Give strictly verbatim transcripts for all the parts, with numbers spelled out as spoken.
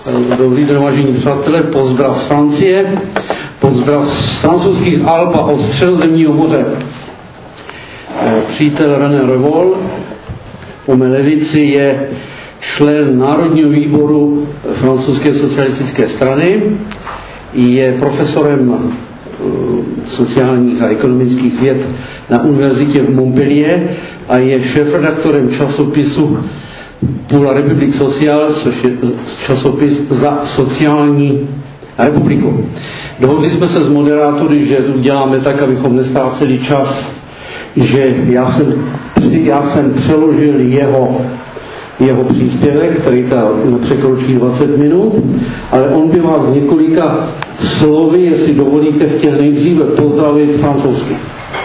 Dobrý den, vážení přátelé, pozdrav z Francie, pozdrav z francouzských Alp a od Středozemního moře. Přítel René Revol po mé levici je člen Národního výboru francouzské socialistické strany, je profesorem sociálních a ekonomických věd na univerzitě v Montpellier a je šéfredaktorem časopisu Pour la République sociale, což je časopis za sociální republiku. Dohodli jsme se s moderátory, že uděláme tak, abychom nestráceli čas, že já jsem, já jsem přeložil jeho, jeho příspěvek, který ta překročí dvacet minut, ale on by vás několika slovy, jestli dovolíte, chtěl nejdříve pozdravit francouzsky.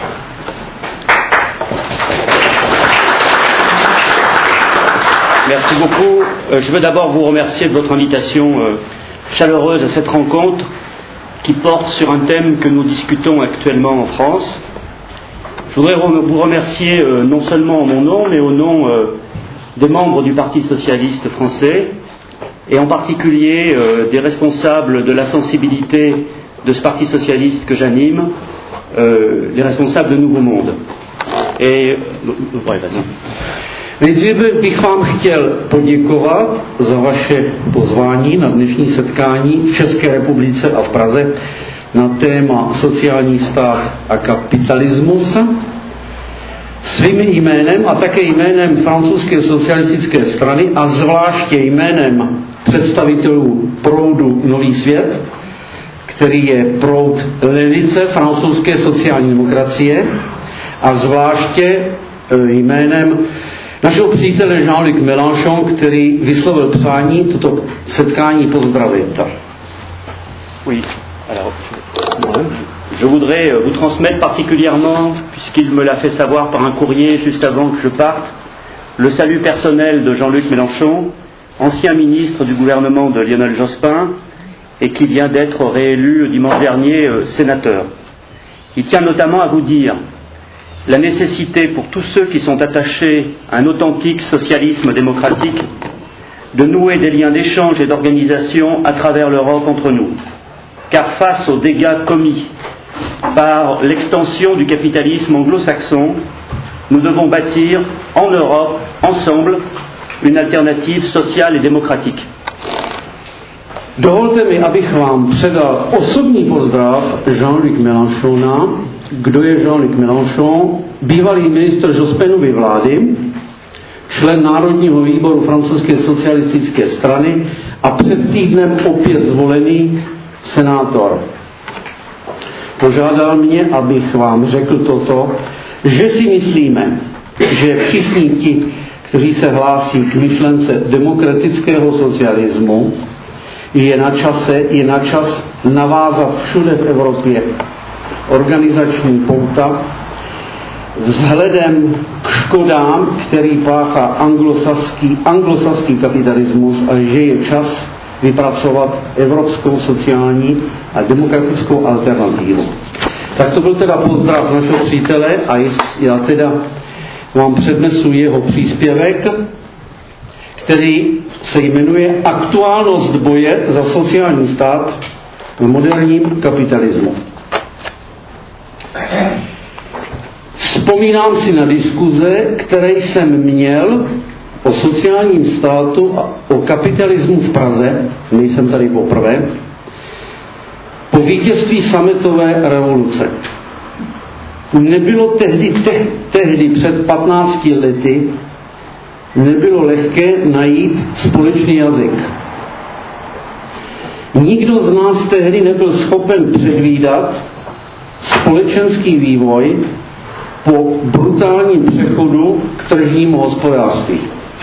Merci beaucoup. Je veux d'abord vous remercier de votre invitation chaleureuse à cette rencontre qui porte sur un thème que nous discutons actuellement en France. Je voudrais vous remercier non seulement en mon nom, mais au nom des membres du Parti socialiste français et en particulier des responsables de la sensibilité de ce Parti socialiste que j'anime, les responsables de Nouveau Monde. Et... Ouais, vas-y. Nejdříve bych vám chtěl poděkovat za vaše pozvání na dnešní setkání v České republice a v Praze na téma sociální stát a kapitalismus. Svým jménem a také jménem francouzské socialistické strany a zvláště jménem představitelů proudu Nový svět, který je proud levice francouzské sociální demokracie, a zvláště jménem našeho přítele Jean-Luc Mélenchon, který vyslovil přání toto setkání pozdravit. Oui, alors, je voudrais vous transmettre particulièrement, puisqu'il me l'a fait savoir par un courrier juste avant que je parte, le salut personnel de Jean-Luc Mélenchon, ancien ministre du gouvernement de Lionel Jospin, et qui vient d'être réélu dimanche dernier euh, sénateur. Il tient notamment à vous dire la nécessité pour tous ceux qui sont attachés à un authentique socialisme démocratique de nouer des liens d'échange et d'organisation à travers l'Europe entre nous. Car face aux dégâts commis par l'extension du capitalisme anglo-saxon, nous devons bâtir en Europe, ensemble, une alternative sociale et démocratique. Dovolte mi, abych vám předal osobní pozdrav Jean-Luc Mélenchona. Kdo je Jean-Luc Mélenchon? Bývalý ministr Jospinovy vlády, člen Národního výboru francouzské socialistické strany a před týdnem opět zvolený senátor. Požádal mě, abych vám řekl toto, že si myslíme, že všichni ti, kteří se hlásí k myšlence demokratického socialismu, je na čase, je na čas navázat všude v Evropě organizační pouta vzhledem k škodám, který páchá anglosaský, anglosaský kapitalismus, a že je čas vypracovat evropskou sociální a demokratickou alternativu. Tak to byl teda pozdrav našeho přítele a já teda vám přednesu jeho příspěvek, který se jmenuje Aktuálnost boje za sociální stát v moderním kapitalismu. Vzpomínám si na diskuze, které jsem měl o sociálním státu a o kapitalismu v Praze, nejsem tady poprvé, po vítězství sametové revoluce. Nebylo tehdy, te, tehdy před patnácti lety, nebylo lehké najít společný jazyk. Nikdo z nás tehdy nebyl schopen předvídat společenský vývoj po brutálním přechodu k tržnímu hospodářství.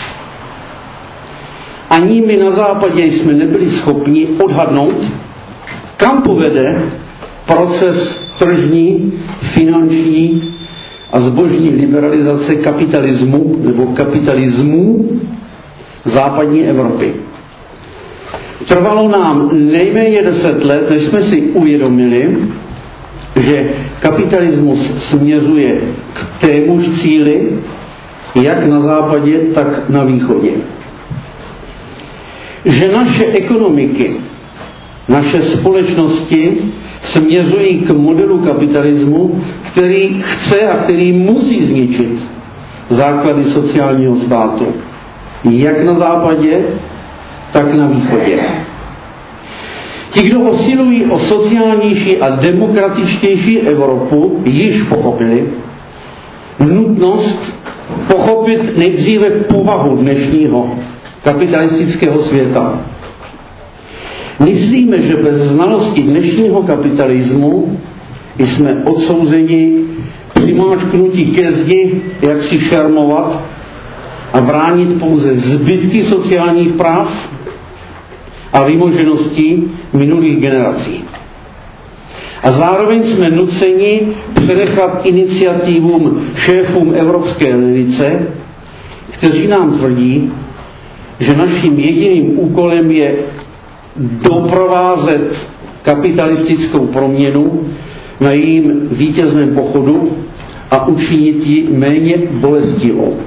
Ani my na západě jsme nebyli schopni odhadnout, kam povede proces tržní, finanční a zbožní liberalizace kapitalismu nebo kapitalismů západní Evropy. Trvalo nám nejméně deset let, než jsme si uvědomili, že kapitalismus směřuje k témuž cíli, jak na západě, tak na východě. že naše ekonomiky, naše společnosti směřují k modelu kapitalismu, který chce a který musí zničit základy sociálního státu. Jak na západě, tak na východě. Ti, kdo usilují o sociálnější a demokratičtější Evropu, již pochopili nutnost pochopit nejdříve povahu dnešního kapitalistického světa. Myslíme, že bez znalosti dnešního kapitalismu jsme odsouzeni přimáčknutí ke zdi, jak si šermovat a bránit pouze zbytky sociálních práv a vymožeností minulých generací. A zároveň jsme nuceni přenechat iniciativům šéfům evropské levice, kteří nám tvrdí, že naším jediným úkolem je doprovázet kapitalistickou proměnu na jejím vítězném pochodu a učinit ji méně bolestivou.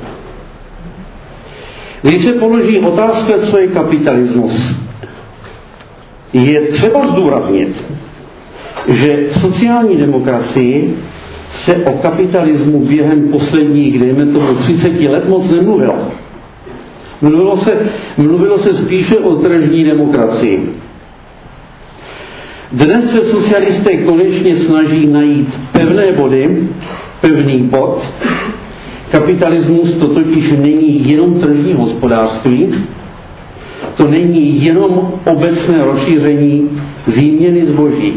Když se položí otázka, co je kapitalismus, je třeba zdůraznit, že v sociální demokracii se o kapitalismu během posledních, dejme tomu, třiceti let moc nemluvilo. Mluvilo se, mluvilo se spíše o tržní demokracii. Dnes se socialisté konečně snaží najít pevné body, pevný bod. Kapitalismus to totiž není jenom tržní hospodářství, to není jenom obecné rozšíření výměny zboží.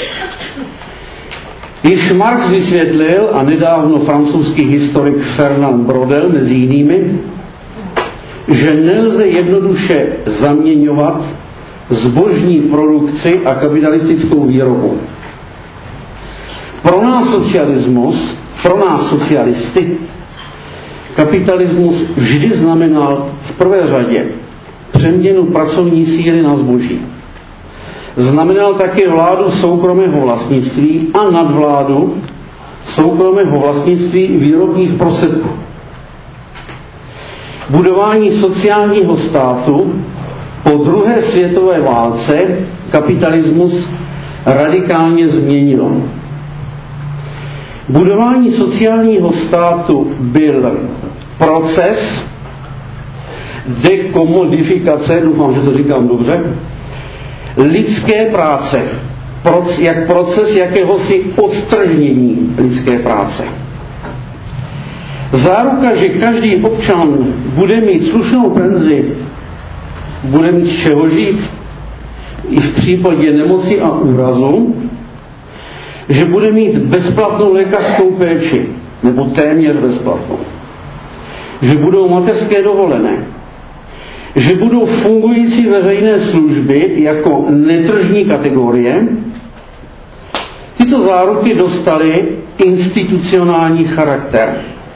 Již Marx vysvětlil, a nedávno francouzský historik Fernand Braudel mezi jinými, že nelze jednoduše zaměňovat zbožní produkci a kapitalistickou výrobu. Pro nás socialismus, pro nás socialisty, kapitalismus vždy znamenal v prvé řadě přeměnu pracovní síly na zboží. Znamenal také vládu soukromého vlastnictví a nadvládu soukromého vlastnictví výrobních prostředků. Budování sociálního státu po druhé světové válce kapitalismus radikálně změnilo. Budování sociálního státu byl proces dekomodifikace, doufám, že to říkám dobře, lidské práce, jak proces jakéhosi odtržnění lidské práce. Záruka, že každý občan bude mít slušnou penzi, bude mít z čeho žít, i v případě nemoci a úrazu, že bude mít bezplatnou lékařskou péči, nebo téměř bezplatnou, že budou mateřské dovolené, že budou fungující veřejné služby jako netržní kategorie. Tyto záruky dostaly institucionální charakter.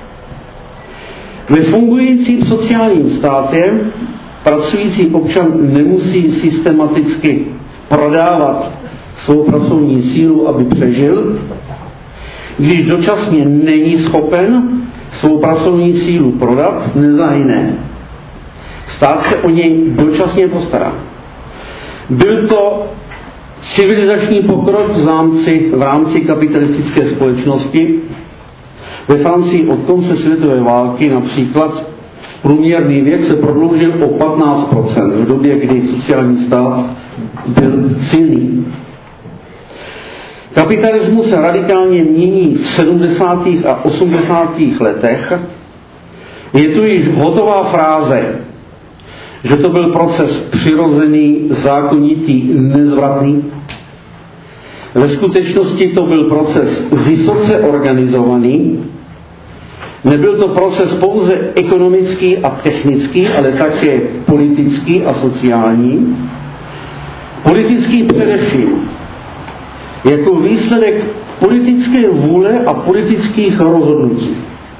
Ve fungujícím sociálním státě pracující občan nemusí systematicky prodávat svou pracovní sílu, aby přežil, když dočasně není schopen svou pracovní sílu prodat, nezahyne. Stát se o něj dočasně postará. Byl to civilizační pokrok v rámci, v rámci kapitalistické společnosti. Ve Francii od konce světové války například průměrný věk se prodloužil o patnáct procent v době, kdy sociální stát byl silný. Kapitalismus se radikálně mění v sedmdesátých a osmdesátých letech. Je tu již hotová fráze, že to byl proces přirozený, zákonitý, nezvratný. Ve skutečnosti to byl proces vysoce organizovaný. Nebyl to proces pouze ekonomický a technický, ale také politický a sociální. Politický především jako výsledek politické vůle a politických rozhodnutí.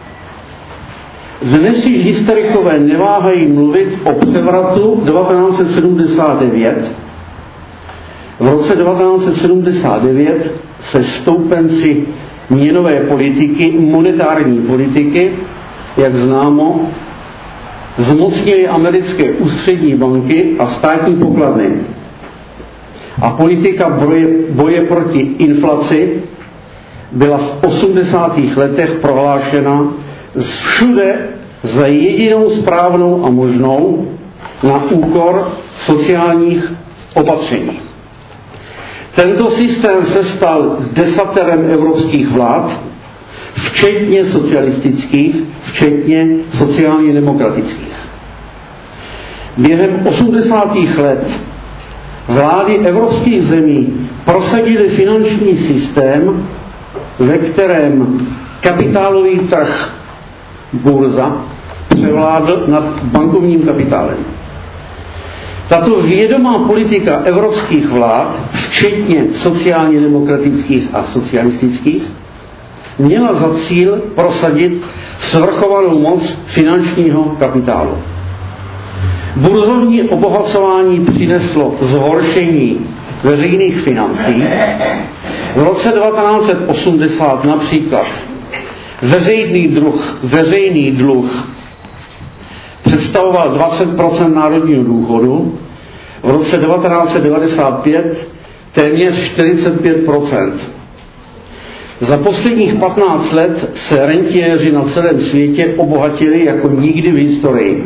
Dnes již historikové neváhají mluvit o převratu devatenáct set sedmdesát devět. V roce devatenáct set sedmdesát devět se stoupenci měnové politiky, monetární politiky, jak známo, zmocnili americké ústřední banky a státní pokladny. A politika boje, boje proti inflaci byla v osmdesátých letech prohlášena všude za jedinou správnou a možnou na úkor sociálních opatření. Tento systém se stal desaterem evropských vlád, včetně socialistických, včetně sociálně demokratických. Během osmdesátých let vlády evropských zemí prosadily finanční systém, ve kterém kapitálový trh, burza, převládl nad bankovním kapitálem. Tato vědomá politika evropských vlád, včetně sociálně demokratických a socialistických, měla za cíl prosadit svrchovanou moc finančního kapitálu. Burzovní obohacování přineslo zhoršení veřejných financí. V roce devatenáct set osmdesát například veřejný dluh, veřejný dluh představoval dvacet procent národního důchodu, v roce devatenáct set devadesát pět téměř čtyřicet pět procent. Za posledních patnáct let se rentiéři na celém světě obohatili jako nikdy v historii.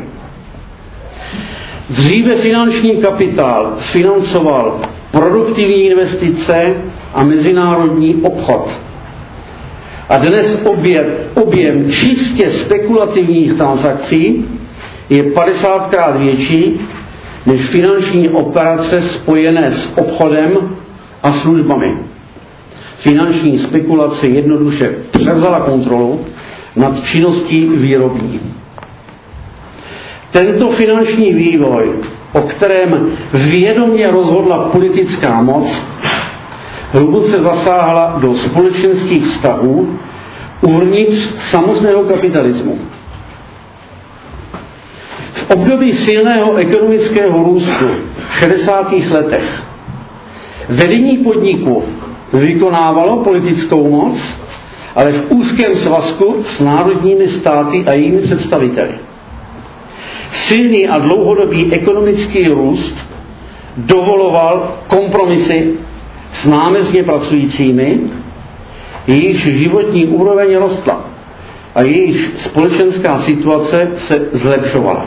Dříve finanční kapitál financoval produktivní investice a mezinárodní obchod. A dnes objem, objem čistě spekulativních transakcí je padesátkrát větší než finanční operace spojené s obchodem a službami. Finanční spekulace jednoduše převzala kontrolu nad činností výrobní. Tento finanční vývoj, o kterém vědomě rozhodla politická moc, hluboce zasáhla do společenských vztahů uvnitř samotného kapitalismu. V období silného ekonomického růstu v šedesátých letech vedení podniku vykonávalo politickou moc, ale v úzkém svazku s národními státy a jejími představiteli. Silný a dlouhodobý ekonomický růst dovoloval kompromisy s námezně pracujícími, jejichž životní úroveň rostla a jejich společenská situace se zlepšovala.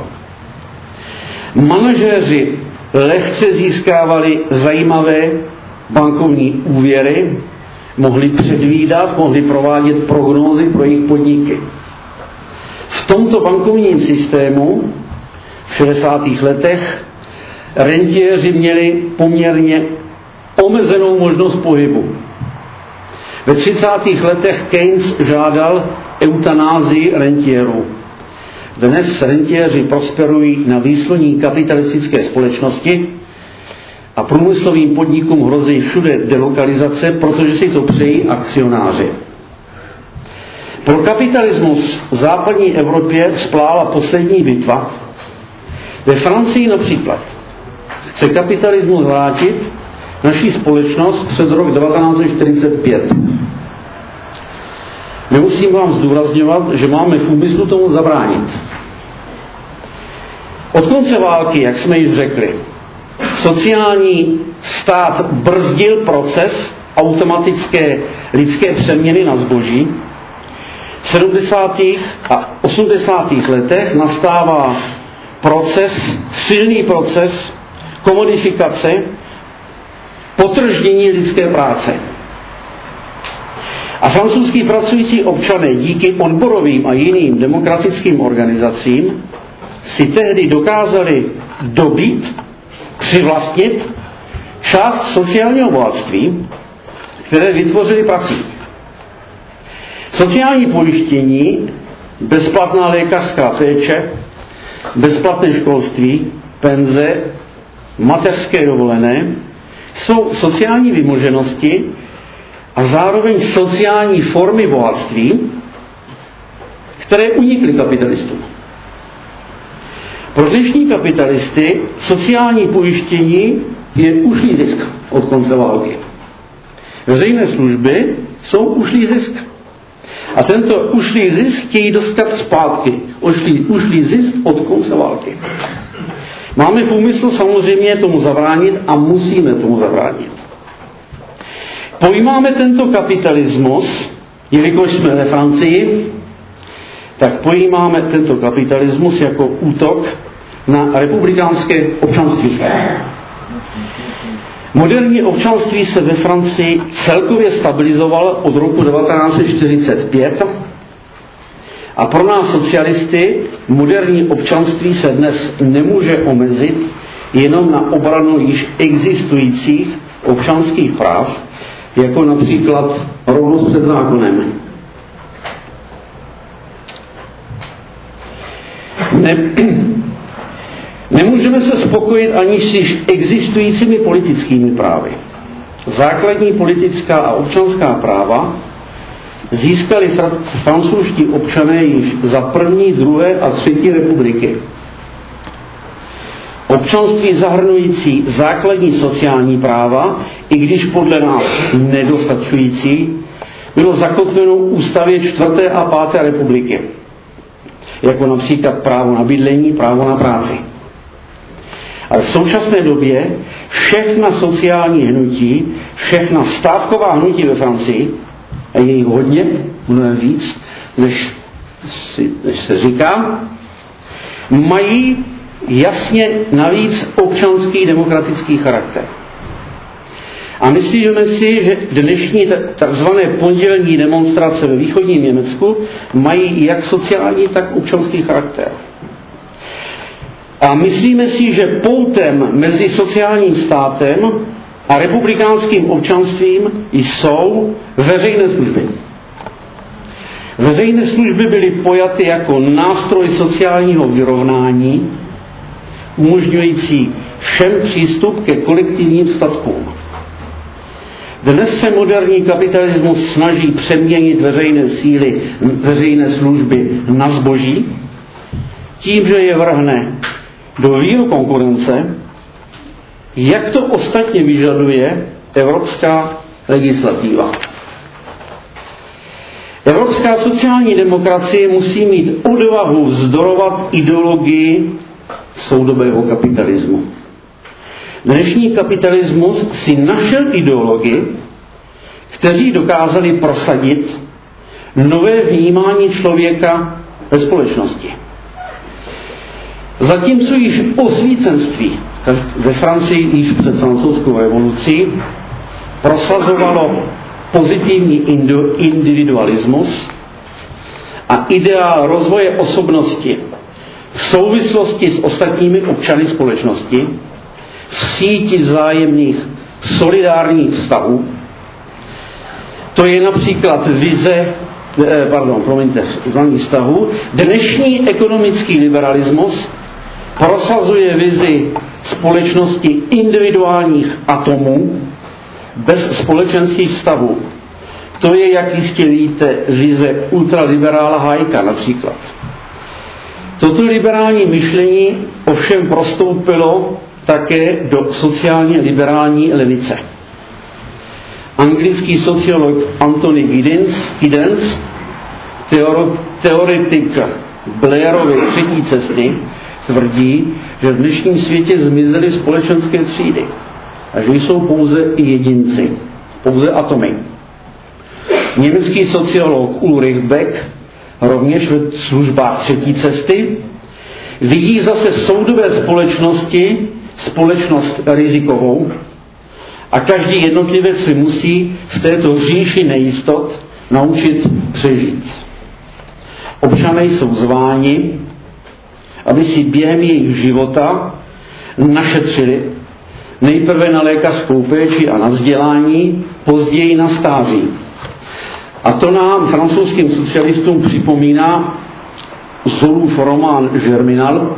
Manažéři lehce získávali zajímavé bankovní úvěry, mohli předvídat, mohli provádět prognózy pro jejich podniky. V tomto bankovním systému v šedesátých letech rentiéři měli poměrně omezenou možnost pohybu. Ve třicátých letech Keynes žádal eutanázii rentiérů. Dnes rentiéři prosperují na výsluní kapitalistické společnosti a průmyslovým podnikům hrozí všude delokalizace, protože si to přejí akcionáři. Pro kapitalismus v západní Evropě splála poslední bitva. Ve Francii například chce kapitalismus vrátit naší společnost před rok devatenáct set čtyřicet pět. Nemusím vám zdůrazňovat, že máme v úmyslu tomu zabránit. Od konce války, jak jsme již řekli, sociální stát brzdil proces automatické lidské přeměny na zboží. V sedmdesátých a osmdesátých letech nastává proces, silný proces komodifikace, potrždění lidské práce. A francouzský pracující občané díky odborovým a jiným demokratickým organizacím si tehdy dokázali dobít, přivlastnit část sociálního bohatství, které vytvořili prací. Sociální pojištění, bezplatná lékařská péče, bezplatné školství, penze, mateřské dovolené jsou sociální vymoženosti a zároveň sociální formy bohatství, které unikly kapitalistům. Pro dnešní kapitalisty sociální pojištění je ušlý zisk od konce války. Veřejné služby jsou ušlý zisk. A tento ušlý zisk chtějí dostat zpátky. Ušlý, ušlý zisk od konce války. Máme v úmyslu samozřejmě tomu zabránit a musíme tomu zabránit. Pojímáme tento kapitalismus, jelikož jsme ve Francii, tak pojímáme tento kapitalismus jako útok na republikánské občanství. Moderní občanství se ve Francii celkově stabilizovalo od roku devatenáct set čtyřicet pět a pro nás socialisty moderní občanství se dnes nemůže omezit jenom na obranu již existujících občanských práv, jako například rovnost před zákonem. Ne, nemůžeme se spokojit ani s již existujícími politickými právy. Základní politická a občanská práva získali fr- francouzští občané již za první, druhé a třetí republiky. Občanství zahrnující základní sociální práva, i když podle nás nedostačující, bylo zakotveno v ústavě čtvrté a páté republiky, jako například právo na bydlení, právo na práci. Ale v současné době všechna sociální hnutí, všechna stávková hnutí ve Francii, a je jich hodně, mnohem víc, než, si, než se říká, mají jasně navíc občanský demokratický charakter. A myslíme si, že dnešní takzvané pondělní demonstrace ve východním Německu mají jak sociální, tak občanský charakter. A myslíme si, že poutem mezi sociálním státem a republikánským občanstvím jsou veřejné služby. Veřejné služby byly pojaty jako nástroj sociálního vyrovnání, umožňující všem přístup ke kolektivním statkům. Dnes se moderní kapitalismus snaží přeměnit veřejné síly, veřejné služby na zboží, tím, že je vrhne do víru konkurence, jak to ostatně vyžaduje evropská legislativa. Evropská sociální demokracie musí mít odvahu vzdorovat ideologii soudobého kapitalismu. Dnešní kapitalismus si našel ideologii, kteří dokázali prosadit nové vnímání člověka ve společnosti. Zatímco již osvícenství ve Francii již před francouzskou revolucí prosazovalo pozitivní individualismus a ideál rozvoje osobnosti v souvislosti s ostatními občany společnosti, v síti vzájemných solidárních vztahů. To je například vize, pardon, promiňte, vztahů. Dnešní ekonomický liberalismus prosazuje vizi společnosti individuálních atomů bez společenských vztahů. To je, jak jistě víte, vize ultraliberála Hayeka například. Toto liberální myšlení ovšem prostoupilo také do sociálně liberální levice. Anglický sociolog Anthony Giddens, Giddens teoretik Blairovy třetí cesty, tvrdí, že v dnešním světě zmizely společenské třídy a že jsou pouze jedinci, pouze atomy. Německý sociolog Ulrich Beck rovněž ve službách třetí cesty vidí zase v soudobé společnosti společnost rizikovou a každý jednotlivec si musí v této říši nejistot naučit přežít. Občané jsou zváni, aby si během jejich života našetřili nejprve na lékařskou péči a na vzdělání, později na stáří. A to nám, francouzským socialistům, připomíná Zolův román Germinal,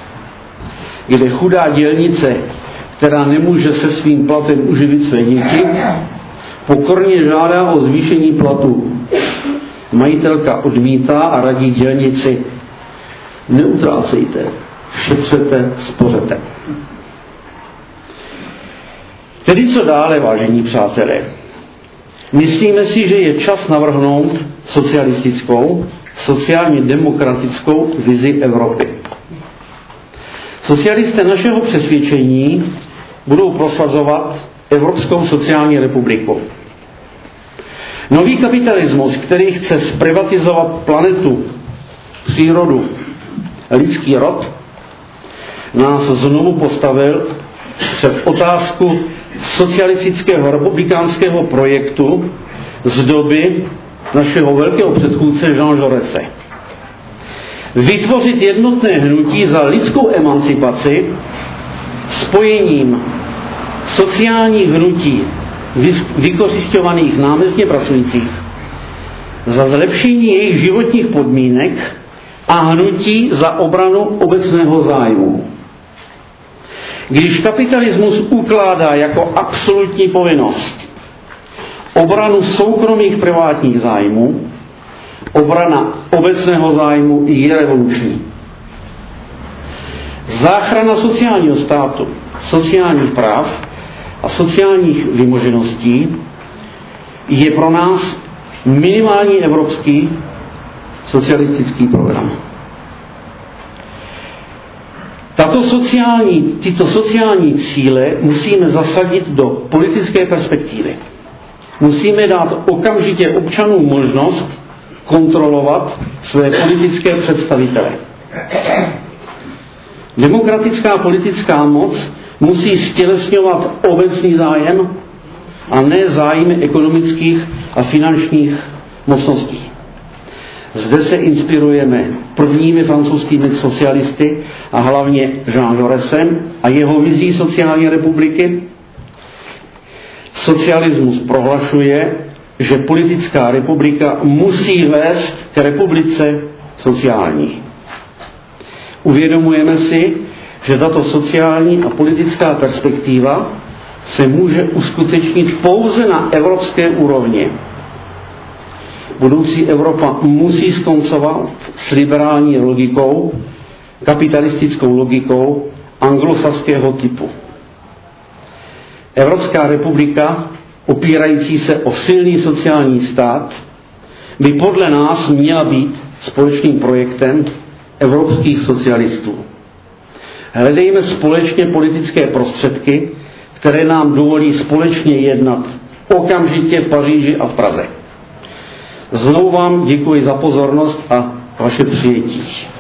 kde chudá dělnice, která nemůže se svým platem uživit své děti, pokorně žádá o zvýšení platu. Majitelka odmítá a radí dělnici: neutrácejte, šetřete, spořete. Tedy co dále, vážení přátelé? Myslíme si, že je čas navrhnout socialistickou, sociálně demokratickou vizi Evropy. Socialisté našeho přesvědčení budou prosazovat Evropskou sociální republiku. Nový kapitalismus, který chce zprivatizovat planetu, přírodu, lidský rod, nás znovu postavil před otázku socialistického republikánského projektu z doby našeho velkého předchůdce Jean Jaurese. Vytvořit jednotné hnutí za lidskou emancipaci spojením sociálních hnutí vykořisťovaných námezdně pracujících za zlepšení jejich životních podmínek a hnutí za obranu obecného zájmu. Když kapitalismus ukládá jako absolutní povinnost obranu soukromých privátních zájmů, obrana obecného zájmu je revoluční. Záchrana sociálního státu, sociálních práv a sociálních vymožeností je pro nás minimální evropský socialistický program. Tato sociální, tyto sociální cíle musíme zasadit do politické perspektivy. Musíme dát okamžitě občanům možnost kontrolovat své politické představitele. Demokratická politická moc musí stělesňovat obecný zájem a ne zájmy ekonomických a finančních mocností. Zde se inspirujeme prvními francouzskými socialisty a hlavně Jean Jaurèsem a jeho vizí sociální republiky. Socialismus prohlašuje, že politická republika musí vést k republice sociální. Uvědomujeme si, že tato sociální a politická perspektiva se může uskutečnit pouze na evropské úrovni. Budoucí Evropa musí skoncovat s liberální logikou, kapitalistickou logikou anglosaského typu. Evropská republika, opírající se o silný sociální stát, by podle nás měla být společným projektem evropských socialistů. Hledejme společně politické prostředky, které nám dovolí společně jednat okamžitě v Paříži a v Praze. Znovu vám děkuji za pozornost a vaše přijetí.